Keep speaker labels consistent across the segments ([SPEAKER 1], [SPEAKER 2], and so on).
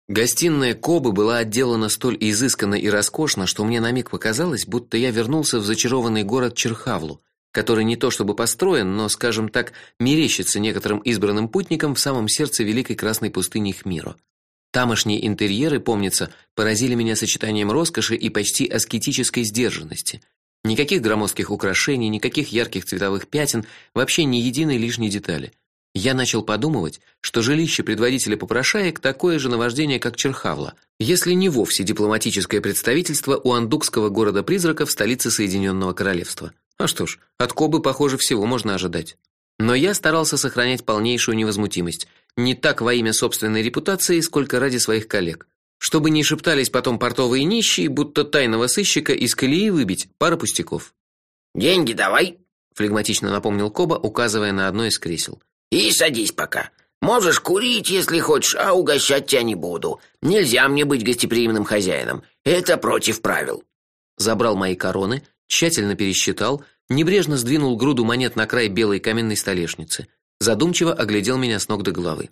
[SPEAKER 1] Гостиная Кобы была отделана столь изысканно и роскошно, что мне на миг показалось, будто я вернулся в зачарованный город Черхавлу, который не то чтобы построен, но, скажем так, мерещится некоторым избранным путникам в самом сердце великой красной пустыни Хмиро. Тамошние интерьеры, помнится, поразили меня сочетанием роскоши и почти аскетической сдержанности. Никаких громоздких украшений, никаких ярких цветовых пятен, вообще ни единой лишней детали. Я начал подумывать, что жилище предводителя попрошаек такое же наваждение, как Черхавла, если не вовсе дипломатическое представительство у андукского города-призрака в столице Соединенного Королевства. А что ж, от Кобы, похоже, всего можно ожидать. Но я старался сохранять полнейшую невозмутимость, не так во имя собственной репутации, сколько ради своих коллег. Чтобы не шептались потом портовые нищие, будто тайного сыщика из колеи выбить пара пустяков.
[SPEAKER 2] Деньги давай,
[SPEAKER 1] флегматично напомнил Коба, указывая на одно из кресел.
[SPEAKER 2] И садись пока. Можешь курить, если хочешь, а угощать тебя не буду. Нельзя мне быть гостеприимным хозяином. Это против правил.
[SPEAKER 1] Забрал мои короны, тщательно пересчитал, небрежно сдвинул груду монет на край белой каменной столешницы, задумчиво оглядел меня с ног до головы.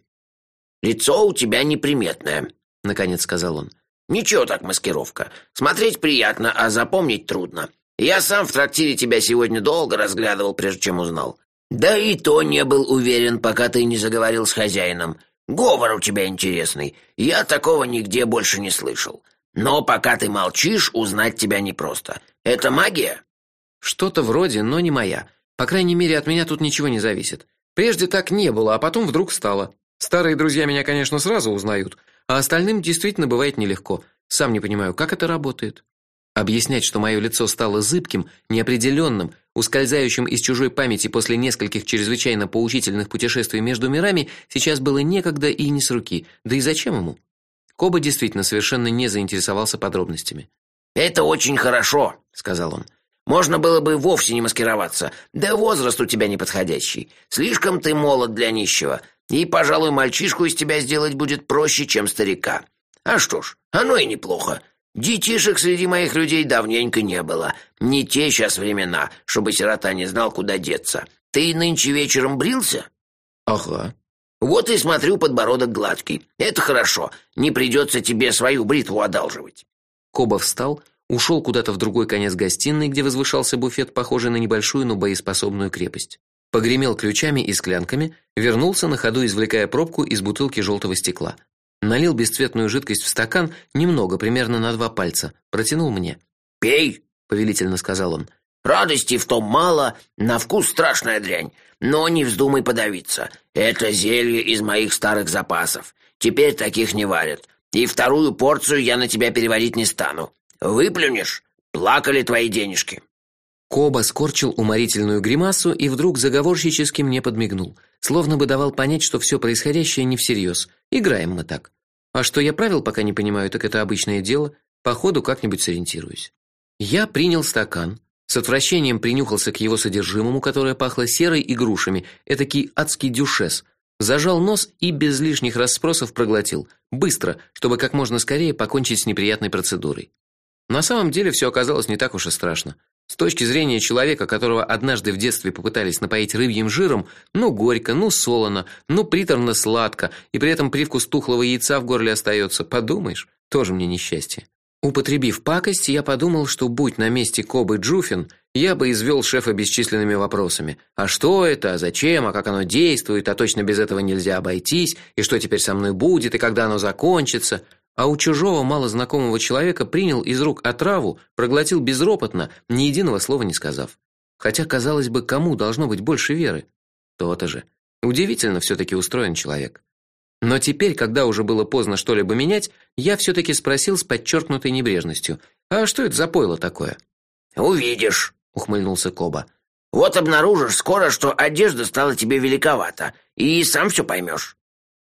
[SPEAKER 2] Лицо у тебя неприметное,
[SPEAKER 1] наконец сказал он.
[SPEAKER 2] Ничего так маскировка. Смотреть приятно, а запомнить трудно. Я сам в трактире тебя сегодня долго разглядывал, прежде чем узнал. Да и то не был уверен, пока ты не заговорил с хозяином. Говор у тебя интересный. Я такого нигде больше не слышал. Но пока ты молчишь, узнать тебя непросто. Это магия?
[SPEAKER 1] Что-то вроде, но не моя. По крайней мере, от меня тут ничего не зависит. Прежде так не было, а потом вдруг стало. Старые друзья меня, конечно, сразу узнают, а остальным действительно бывает нелегко. Сам не понимаю, как это работает. Объяснять, что мое лицо стало зыбким, неопределенным, ускользающим из чужой памяти после нескольких чрезвычайно поучительных путешествий между мирами, сейчас было некогда и не с руки. Да и зачем ему? Коба действительно совершенно не заинтересовался подробностями.
[SPEAKER 2] Это очень хорошо, сказал он. Можно было бы вовсе не маскироваться. Да возраст у тебя неподходящий. Слишком ты молод для нищего. И, пожалуй, мальчишку из тебя сделать будет проще, чем старика. А что ж, оно и неплохо. Детишек среди моих людей давненько не было. Не те сейчас времена, чтобы сирота не знал, куда деться. Ты нынче вечером брился?
[SPEAKER 1] Ага.
[SPEAKER 2] Вот и смотрю, подбородок гладкий. Это хорошо. Не придется тебе свою бритву одалживать.
[SPEAKER 1] Коба встал, ушел куда-то в другой конец гостиной, где возвышался буфет, похожий на небольшую, но боеспособную крепость. Погремел ключами и склянками, вернулся на ходу, извлекая пробку из бутылки желтого стекла. Налил бесцветную жидкость в стакан, немного, примерно на 2 пальца, протянул мне.
[SPEAKER 2] «Пей», —
[SPEAKER 1] повелительно сказал он.
[SPEAKER 2] «Радости в том мало, на вкус страшная дрянь, но не вздумай подавиться. Это зелье из моих старых запасов. Теперь таких не варят. И вторую порцию я на тебя переводить не стану. Выплюнешь? Плакали твои денежки».
[SPEAKER 1] Коба скорчил уморительную гримасу и вдруг заговорщически мне подмигнул, словно бы давал понять, что все происходящее не всерьез. Играем мы так. А что я правил пока не понимаю, так это обычное дело, по ходу как-нибудь сориентируюсь. Я принял стакан, с отвращением принюхался к его содержимому, которое пахло серой и грушами, этакий адский дюшес. Зажал нос и без лишних расспросов проглотил, быстро, чтобы как можно скорее покончить с неприятной процедурой. На самом деле все оказалось не так уж и страшно. С точки зрения человека, которого однажды в детстве попытались напоить рыбьим жиром, ну горько, ну солоно, ну приторно-сладко, и при этом привкус тухлого яйца в горле остается, подумаешь, тоже мне несчастье. Употребив пакость, я подумал, что будь на месте Кобы Джуфин, я бы извел шефа бесчисленными вопросами. А что это, а зачем, а как оно действует, а точно без этого нельзя обойтись, и что теперь со мной будет, и когда оно закончится? А у чужого малознакомого человека принял из рук отраву, проглотил безропотно, ни единого слова не сказав. Хотя, казалось бы, кому должно быть больше веры? То-то же. Удивительно все таки устроен человек. Но теперь, когда уже было поздно что-либо менять, я все таки спросил с подчеркнутой небрежностью: "А что это за пойло такое?"
[SPEAKER 2] "Увидишь", ухмыльнулся Коба. "Вот обнаружишь скоро, что одежда стала тебе великовата, и сам все поймешь".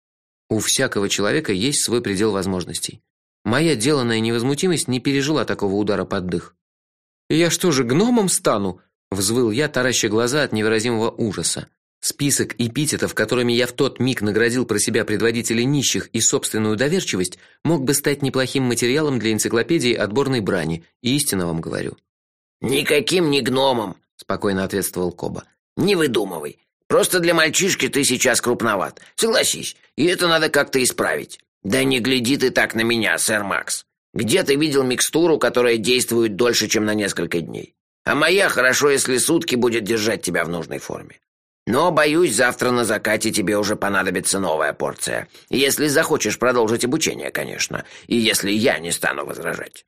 [SPEAKER 1] У всякого человека есть свой предел возможностей. Моя деланная невозмутимость не пережила такого удара под дых. "Я что же, гномом стану?" взвыл я, тараща глаза от невыразимого ужаса. Список эпитетов, которыми я в тот миг наградил про себя предводителей нищих и собственную доверчивость, мог бы стать неплохим материалом для энциклопедии отборной брани, истинно вам говорю.
[SPEAKER 2] "Никаким не гномом",
[SPEAKER 1] спокойно ответствовал Коба.
[SPEAKER 2] "Не выдумывай. Просто для мальчишки ты сейчас крупноват. Согласись, и это надо как-то исправить. Да не гляди ты так на меня, сэр Макс. Где ты видел микстуру, которая действует дольше, чем на несколько дней? А моя хорошо, если сутки будет держать тебя в нужной форме. Но, боюсь, завтра на закате тебе уже понадобится новая порция. Если захочешь продолжить обучение, конечно. И если я не стану возражать.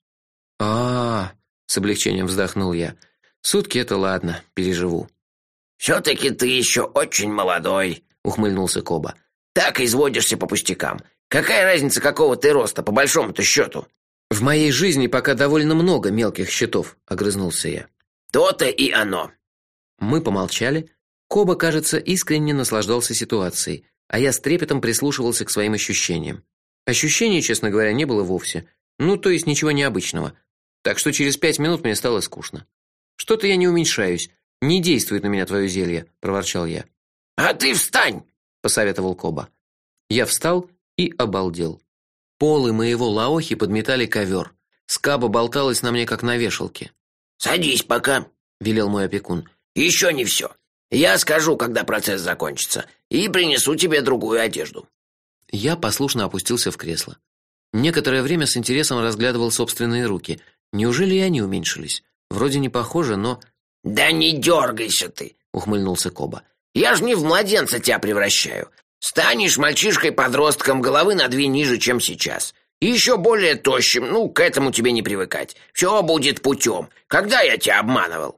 [SPEAKER 1] С облегчением вздохнул я. Сутки это ладно, переживу.
[SPEAKER 2] Все-таки ты еще очень молодой, ухмыльнулся Коба. Так изводишься по пустякам. Какая разница, какого ты роста, по большому-то счету?
[SPEAKER 1] В моей жизни пока довольно много мелких счетов, огрызнулся я.
[SPEAKER 2] То-то и оно.
[SPEAKER 1] Мы помолчали. Коба, кажется, искренне наслаждался ситуацией, а я с трепетом прислушивался к своим ощущениям. Ощущений, честно говоря, не было вовсе. То есть ничего необычного. Так что через 5 минут мне стало скучно. Что-то я не уменьшаюсь. Не действует на меня твое зелье, проворчал я.
[SPEAKER 2] А ты встань,
[SPEAKER 1] посоветовал Коба. Я встал и обалдел. Полы моего лаохи подметали ковер. Скаба болталась на мне как на вешалке.
[SPEAKER 2] Садись пока, велел мой опекун. Еще не все. Я скажу, когда процесс закончится, и принесу тебе другую одежду.
[SPEAKER 1] Я послушно опустился в кресло. Некоторое время с интересом разглядывал собственные руки. Неужели и они уменьшились? Вроде не похоже, но...
[SPEAKER 2] Да не дергайся ты, ухмыльнулся Коба. Я ж не в младенца тебя превращаю. Станешь мальчишкой-подростком головы на 2 ниже, чем сейчас. И еще более тощим, к этому тебе не привыкать. Все будет путем. Когда я тебя обманывал?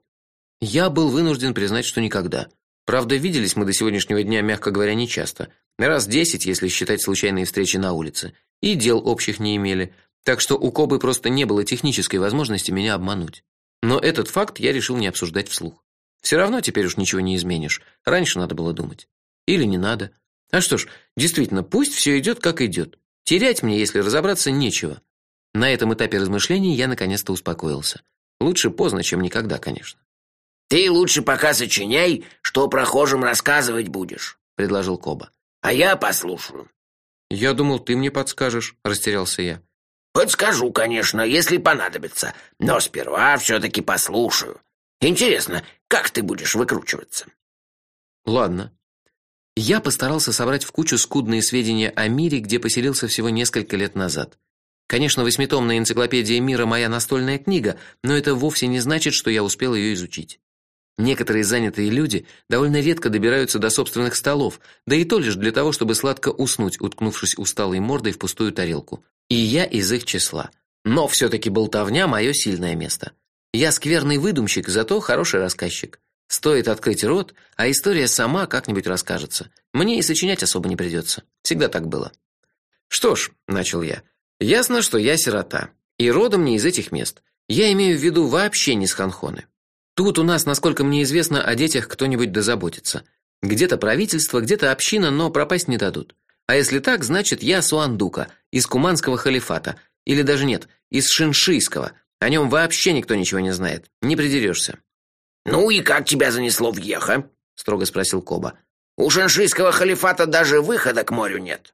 [SPEAKER 1] Я был вынужден признать, что никогда. Правда, виделись мы до сегодняшнего дня, мягко говоря, нечасто. Раз 10, если считать случайные встречи на улице. И дел общих не имели. Так что у Кобы просто не было технической возможности меня обмануть. Но этот факт я решил не обсуждать вслух. Все равно теперь уж ничего не изменишь. Раньше надо было думать. Или не надо. А что ж, действительно, пусть все идет, как идет. Терять мне, если разобраться, нечего. На этом этапе размышлений я наконец-то успокоился. Лучше поздно, чем никогда, конечно.
[SPEAKER 2] Ты лучше пока сочиняй, что прохожим рассказывать будешь, предложил Коба. А я послушаю.
[SPEAKER 1] Я думал, ты мне подскажешь, растерялся я.
[SPEAKER 2] Подскажу, конечно, если понадобится, но сперва все-таки послушаю. Интересно, как ты будешь выкручиваться?
[SPEAKER 1] Ладно. Я постарался собрать в кучу скудные сведения о мире, где поселился всего несколько лет назад. Конечно, 8-томная энциклопедия мира моя настольная книга, но это вовсе не значит, что я успел ее изучить. Некоторые занятые люди довольно редко добираются до собственных столов, да и то лишь для того, чтобы сладко уснуть, уткнувшись усталой мордой в пустую тарелку. И я из их числа. Но все таки болтовня мое сильное место. Я скверный выдумщик, зато хороший рассказчик. Стоит открыть рот, а история сама как-нибудь расскажется. Мне и сочинять особо не придется. Всегда так было. Что ж, начал я. Ясно, что я сирота, и родом не из этих мест. Я имею в виду вообще не с Ханхоны. Тут у нас, насколько мне известно, о детях кто-нибудь дозаботится. Где-то правительство, где-то община, но пропасть не дадут. А если так, значит, я Суандука, из Куманского халифата, или даже нет, из Шиншийского. О нем вообще никто ничего не знает. Не придерешься.
[SPEAKER 2] Ну и как тебя занесло в Еха? Строго спросил Коба. У Шиншийского халифата даже выхода к морю нет.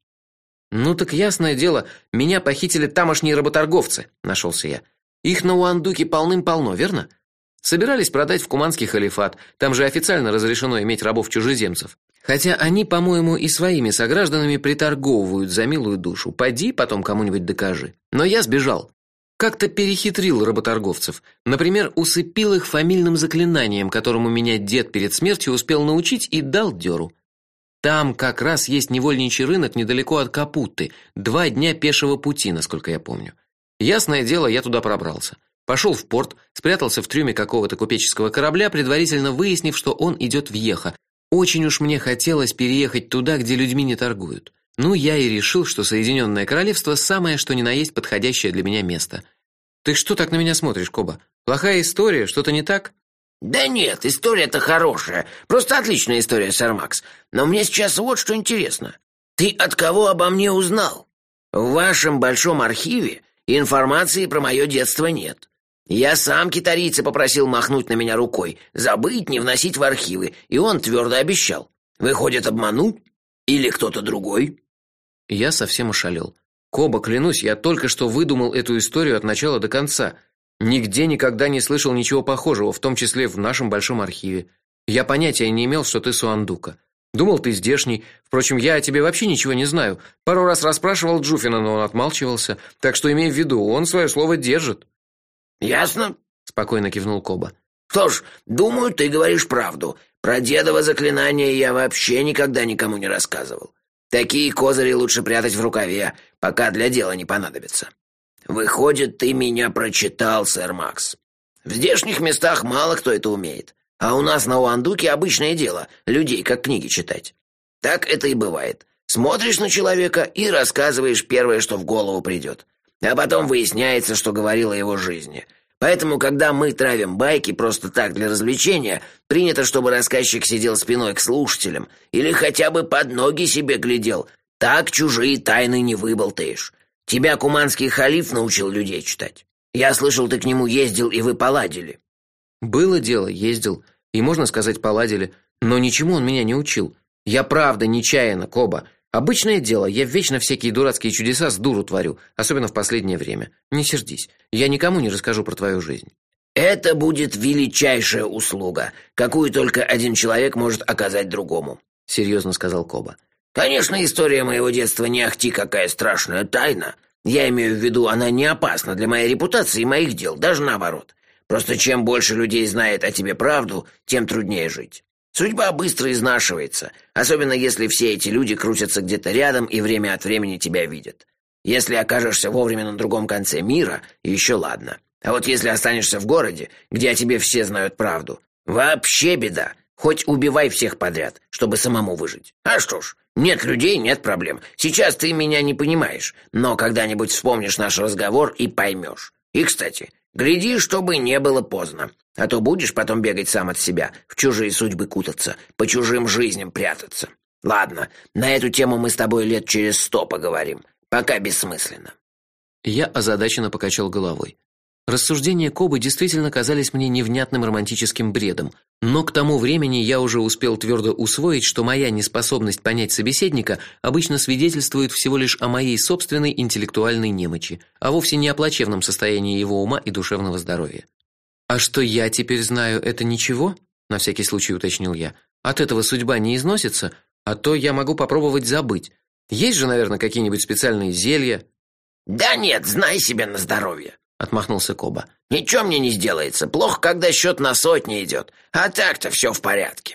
[SPEAKER 1] Ну так ясное дело, меня похитили тамошние работорговцы, нашелся я. Их на Уандуке полным-полно, верно? Собирались продать в Куманский халифат. Там же официально разрешено иметь рабов-чужеземцев. Хотя они, по-моему, и своими согражданами приторговывают за милую душу. Поди, потом кому-нибудь докажи. Но я сбежал. Как-то перехитрил работорговцев. Например, усыпил их фамильным заклинанием, которому меня дед перед смертью успел научить, и дал дёру. Там как раз есть невольничий рынок недалеко от Капуты. 2 дня пешего пути, насколько я помню. Ясное дело, я туда пробрался. Пошел в порт, спрятался в трюме какого-то купеческого корабля, предварительно выяснив, что он идет в Еха. Очень уж мне хотелось переехать туда, где людьми не торгуют. Ну, я и решил, что Соединенное Королевство самое что ни на есть подходящее для меня место. Ты что так на меня смотришь, Коба? Плохая история, что-то не так?
[SPEAKER 2] Да нет, история-то хорошая. Просто отличная история, сэр Макс. Но мне сейчас вот что интересно. Ты от кого обо мне узнал? В вашем большом архиве информации про мое детство нет. Я сам китарийца попросил махнуть на меня рукой, забыть, не вносить в архивы, и он твердо обещал. Выходит, обманул? Или кто-то другой?
[SPEAKER 1] Я совсем ошалел. Коба, клянусь, я только что выдумал эту историю от начала до конца. Нигде никогда не слышал ничего похожего, в том числе в нашем большом архиве. Я понятия не имел, что ты Суандука. Думал, ты здешний. Впрочем, я о тебе вообще ничего не знаю. Пару раз расспрашивал Джуфина, но он отмалчивался. Так что имей в виду, он свое слово держит.
[SPEAKER 2] Ясно,
[SPEAKER 1] спокойно кивнул Коба.
[SPEAKER 2] Что ж, думаю, ты говоришь правду. Про дедово заклинание я вообще никогда никому не рассказывал. Такие козыри лучше прятать в рукаве, пока для дела не понадобится. Выходит, ты меня прочитал, сэр Макс. В здешних местах мало кто это умеет. А у нас на Уандуке обычное дело людей как книги читать. Так это и бывает. Смотришь на человека и рассказываешь первое, что в голову придет. А потом выясняется, что говорил о его жизни. Поэтому, когда мы травим байки просто так для развлечения, принято, чтобы рассказчик сидел спиной к слушателям или хотя бы под ноги себе глядел. Так чужие тайны не выболтаешь. Тебя куманский халиф научил людей читать. Я слышал, ты к нему ездил, и вы поладили.
[SPEAKER 1] Было дело, ездил, и, можно сказать, поладили, но ничему он меня не учил. Я правда нечаянно, Коба. Обычное дело, я вечно всякие дурацкие чудеса с дуру творю, особенно в последнее время. Не сердись, я никому не расскажу про твою жизнь.
[SPEAKER 2] Это будет величайшая услуга, какую только один человек может оказать другому, серьезно сказал Коба. Конечно, история моего детства не ахти какая страшная тайна. Я имею в виду, она не опасна для моей репутации и моих дел, даже наоборот. Просто чем больше людей знает о тебе правду, тем труднее жить. Судьба быстро изнашивается, особенно если все эти люди крутятся где-то рядом и время от времени тебя видят. Если окажешься вовремя на другом конце мира, еще ладно. А вот если останешься в городе, где о тебе все знают правду, вообще беда. Хоть убивай всех подряд, чтобы самому выжить. А что ж, нет людей, нет проблем. Сейчас ты меня не понимаешь, но когда-нибудь вспомнишь наш разговор и поймешь. И, кстати, гляди, чтобы не было поздно. А то будешь потом бегать сам от себя, в чужие судьбы кутаться, по чужим жизням прятаться. Ладно, на эту тему мы с тобой лет через 100 поговорим. Пока бессмысленно.
[SPEAKER 1] Я озадаченно покачал головой. Рассуждения Кобы действительно казались мне невнятным романтическим бредом, но к тому времени я уже успел твердо усвоить, что моя неспособность понять собеседника обычно свидетельствует всего лишь о моей собственной интеллектуальной немочи, а вовсе не о плачевном состоянии его ума и душевного здоровья. А что я теперь знаю, это ничего? На всякий случай уточнил я. От этого судьба не износится, а то я могу попробовать забыть. Есть же, наверное, какие-нибудь специальные зелья?
[SPEAKER 2] Да нет, знай себе на здоровье, отмахнулся Коба. Ничего мне не сделается. Плохо, когда счет на сотни идет. А так-то все в порядке.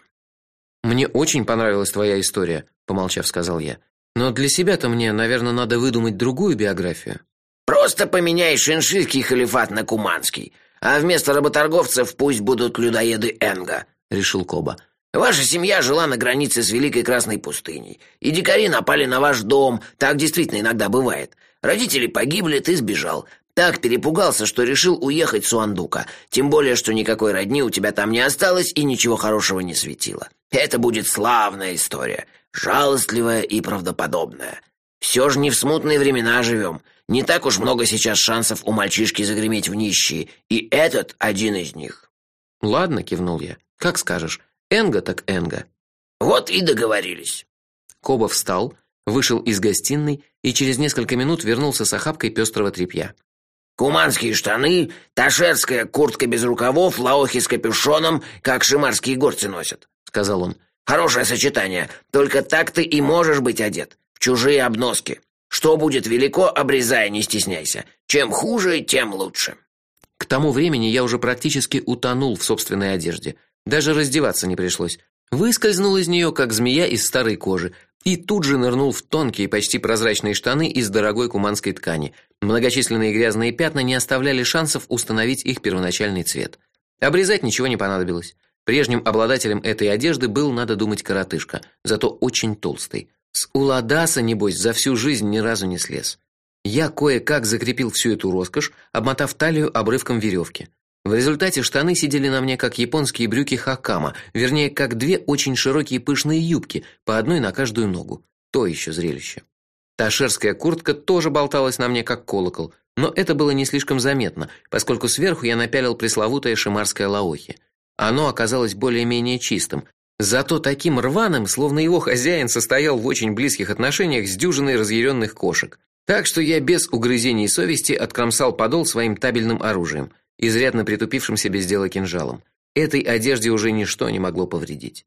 [SPEAKER 1] Мне очень понравилась твоя история, помолчав, сказал я. Но для себя-то мне, наверное, надо выдумать другую биографию.
[SPEAKER 2] Просто поменяй шиншильский халифат на куманский, а вместо работорговцев пусть будут людоеды Энга, решил Коба. Ваша семья жила на границе с Великой Красной пустыней, и дикари напали на ваш дом. Так действительно иногда бывает. Родители погибли, ты сбежал. Так перепугался, что решил уехать с Уандука. Тем более, что никакой родни у тебя там не осталось и ничего хорошего не светило. Это будет славная история, жалостливая и правдоподобная. Все же не в смутные времена живем. Не так уж много сейчас шансов у мальчишки загреметь в нищие, и этот один из них.
[SPEAKER 1] Ладно, кивнул я. Как скажешь. Энга так Энга.
[SPEAKER 2] Вот и договорились.
[SPEAKER 1] Коба встал, вышел из гостиной и через несколько минут вернулся с охапкой пестрого тряпья.
[SPEAKER 2] Куманские штаны, ташерская куртка без рукавов, лаохи с капюшоном, как шимарские горцы носят, сказал он. Хорошее сочетание. Только так ты и можешь быть одет. В чужие обноски. Что будет велико, обрезай, не стесняйся. Чем хуже, тем лучше.
[SPEAKER 1] К тому времени я уже практически утонул в собственной одежде. Даже раздеваться не пришлось. Выскользнул из нее, как змея из старой кожи, и тут же нырнул в тонкие, почти прозрачные штаны из дорогой куманской ткани. Многочисленные грязные пятна не оставляли шансов установить их первоначальный цвет. Обрезать ничего не понадобилось. Прежним обладателем этой одежды был, надо думать, коротышка, зато очень толстый. С уладаса, небось, за всю жизнь ни разу не слез. Я кое-как закрепил всю эту роскошь, обмотав талию обрывком веревки. В результате штаны сидели на мне как японские брюки хакама, вернее, как две очень широкие пышные юбки, по одной на каждую ногу. То еще зрелище. Ташерская куртка тоже болталась на мне как колокол, но это было не слишком заметно, поскольку сверху я напялил пресловутое шимарское лаохи. Оно оказалось более-менее чистым, зато таким рваным, словно его хозяин состоял в очень близких отношениях с дюжиной разъяренных кошек. Так что я без угрызений совести откромсал подол своим табельным оружием, изрядно притупившимся без дела кинжалом. Этой одежде уже ничто не могло повредить.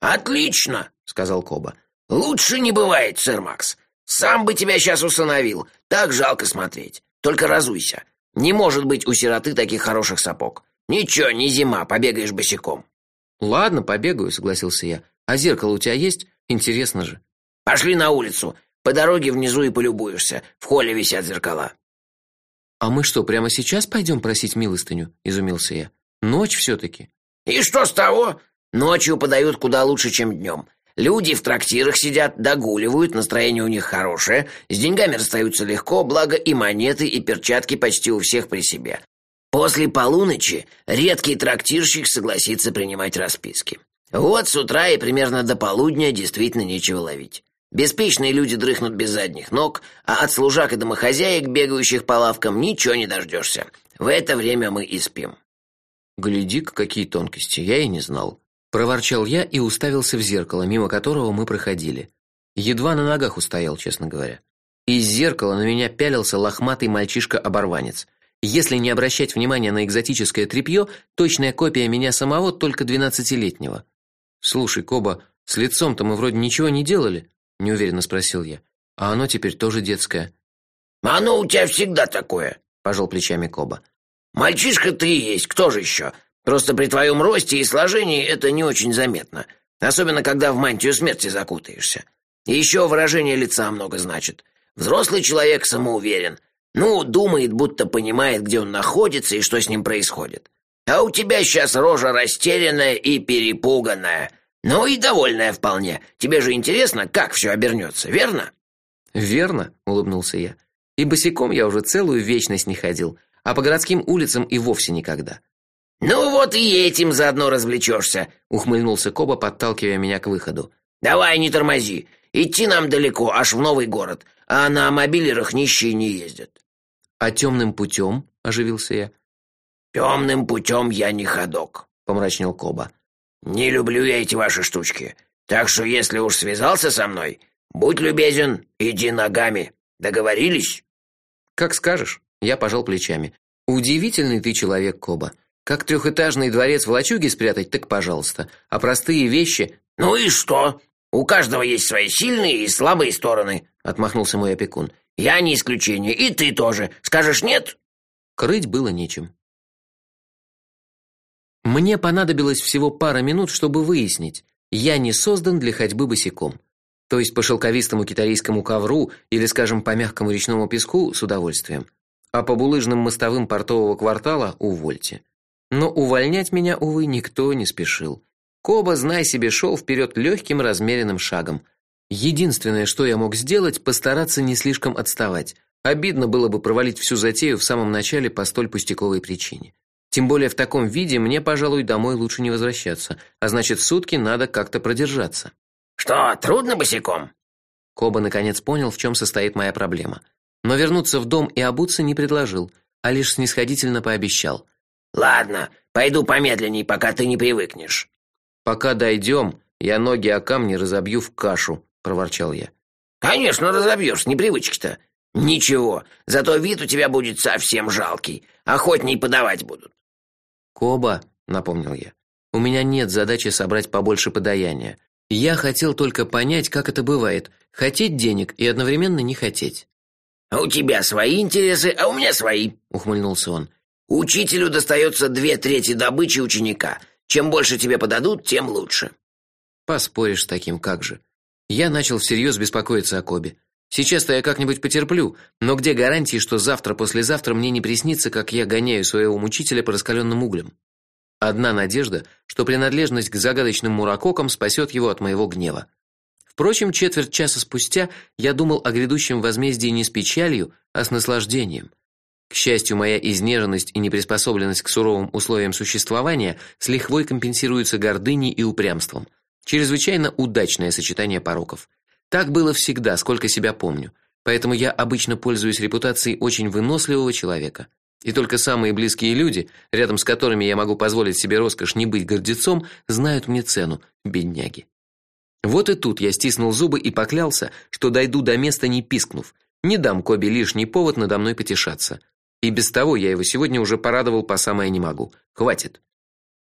[SPEAKER 2] «Отлично», — сказал Коба. «Лучше не бывает, сэр Макс. Сам бы тебя сейчас усыновил. Так жалко смотреть. Только разуйся. Не может быть у сироты таких хороших сапог. Ничего, не зима, побегаешь босиком».
[SPEAKER 1] Ладно, побегаю, согласился я. А зеркало у тебя есть? Интересно же.
[SPEAKER 2] Пошли на улицу. По дороге внизу и полюбуешься. В холле висят зеркала.
[SPEAKER 1] А мы что, прямо сейчас пойдем просить милостыню? Изумился я. Ночь все-таки.
[SPEAKER 2] И что с того? Ночью подают куда лучше, чем днем. Люди в трактирах сидят, догуливают, настроение у них хорошее, с деньгами расстаются легко, благо и монеты, и перчатки почти у всех при себе. После полуночи редкий трактирщик согласится принимать расписки. Вот с утра и примерно до полудня действительно нечего ловить. Беспечные люди дрыхнут без задних ног, а от служак и домохозяек, бегающих по лавкам, ничего не дождешься. В это время мы и спим.
[SPEAKER 1] Гляди-ка, какие тонкости, я и не знал. Проворчал я и уставился в зеркало, мимо которого мы проходили. Едва на ногах устоял, честно говоря. Из зеркала на меня пялился лохматый мальчишка-оборванец. Если не обращать внимания на экзотическое тряпье, точная копия меня самого, только 12-летнего. Слушай, Коба, с лицом-то мы вроде ничего не делали, неуверенно спросил я. А оно теперь тоже детское.
[SPEAKER 2] Оно у тебя всегда такое, пожал плечами Коба. Мальчишка ты и есть, кто же еще? Просто при твоем росте и сложении это не очень заметно, особенно когда в мантию смерти закутаешься. И еще выражение лица много значит. Взрослый человек самоуверен. Думает, будто понимает, где он находится и что с ним происходит. А у тебя сейчас рожа растерянная и перепуганная. И довольная вполне. Тебе же интересно, как все обернется, верно?
[SPEAKER 1] Верно, улыбнулся я. И босиком я уже целую вечность не ходил, а по городским улицам и вовсе никогда.
[SPEAKER 2] Вот и этим заодно развлечешься,
[SPEAKER 1] ухмыльнулся Коба, подталкивая меня к выходу.
[SPEAKER 2] Давай, не тормози. Идти нам далеко, аж в новый город, а на мобилерах нищие не ездят.
[SPEAKER 1] А темным путем? Оживился я.
[SPEAKER 2] Темным путем я не ходок, помрачнел Коба. Не люблю я эти ваши штучки. Так что если уж связался со мной, будь любезен, иди ногами. Договорились? Как скажешь, я пожал плечами. Удивительный ты человек, Коба. Как трехэтажный дворец в лачуге спрятать, так пожалуйста. А простые вещи... И что? У каждого есть свои сильные и слабые стороны, отмахнулся мой опекун. Я не исключение, и ты тоже. Скажешь нет?
[SPEAKER 1] Крыть было нечем. Мне понадобилось всего пара минут, чтобы выяснить, я не создан для ходьбы босиком. То есть по шелковистому китайскому ковру или, скажем, по мягкому речному песку с удовольствием, а по булыжным мостовым портового квартала увольте. Но увольнять меня, увы, никто не спешил. Коба, знай себе, шел вперед легким размеренным шагом. Единственное, что я мог сделать, постараться не слишком отставать. Обидно было бы провалить всю затею в самом начале по столь пустяковой причине. Тем более в таком виде мне, пожалуй, домой лучше не возвращаться, а значит, сутки надо как-то продержаться.
[SPEAKER 2] Что, трудно босиком?
[SPEAKER 1] Коба наконец понял, в чем состоит моя проблема. Но вернуться в дом и обуться не предложил, а лишь снисходительно пообещал:
[SPEAKER 2] Ладно, пойду помедленней, пока ты не привыкнешь.
[SPEAKER 1] Пока дойдем, я ноги о камни разобью в кашу, проворчал я.
[SPEAKER 2] Конечно, разобьешь, с непривычки-то. Ничего, зато вид у тебя будет совсем жалкий, охотней подавать будут.
[SPEAKER 1] Коба, напомнил я. У меня нет задачи собрать побольше подаяния. Я хотел только понять, как это бывает: хотеть денег и одновременно не хотеть.
[SPEAKER 2] У тебя свои интересы, а у меня свои, ухмыльнулся он. Учителю достается 2/3 добычи ученика. Чем больше тебе подадут, тем лучше.
[SPEAKER 1] Поспоришь с таким, как же. Я начал всерьез беспокоиться о Кобе. Сейчас-то я как-нибудь потерплю, но где гарантии, что завтра-послезавтра мне не приснится, как я гоняю своего мучителя по раскаленным углям? Одна надежда, что принадлежность к загадочным муракокам спасет его от моего гнева. Впрочем, четверть часа спустя я думал о грядущем возмездии не с печалью, а с наслаждением. К счастью, моя изнеженность и неприспособленность к суровым условиям существования с лихвой компенсируются гордыней и упрямством. Чрезвычайно удачное сочетание пороков. Так было всегда, сколько себя помню. Поэтому я обычно пользуюсь репутацией очень выносливого человека. И только самые близкие люди, рядом с которыми я могу позволить себе роскошь не быть гордецом, знают мне цену, бедняги. Вот и тут я стиснул зубы и поклялся, что дойду до места не пискнув. Не дам Кобе лишний повод надо мной потешаться. И без того я его сегодня уже порадовал по самое не могу. Хватит.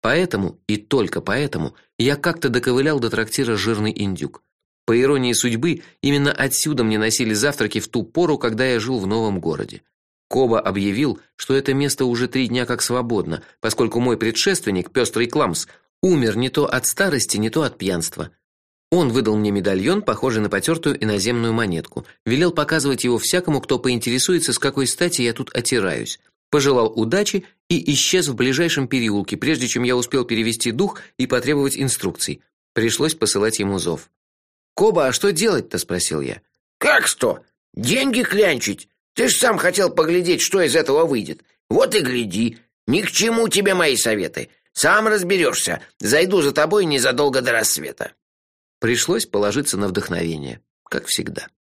[SPEAKER 1] Поэтому и только поэтому я как-то доковылял до трактира Жирный индюк. По иронии судьбы, именно отсюда мне носили завтраки в ту пору, когда я жил в новом городе. Коба объявил, что это место уже 3 дня как свободно, поскольку мой предшественник, пёстрый Кламс, умер не то от старости, не то от пьянства. Он выдал мне медальон, похожий на потертую иноземную монетку, велел показывать его всякому, кто поинтересуется, с какой стати я тут отираюсь. Пожелал удачи и исчез в ближайшем переулке, прежде чем я успел перевести дух и потребовать инструкций. Пришлось посылать ему зов. "Коба, а что делать-то?" спросил я.
[SPEAKER 2] Как что? Деньги клянчить? Ты ж сам хотел поглядеть, что из этого выйдет. Вот и гляди. Ни к чему тебе мои советы. Сам разберешься. Зайду за тобой незадолго до рассвета.
[SPEAKER 1] Пришлось положиться на вдохновение, как всегда.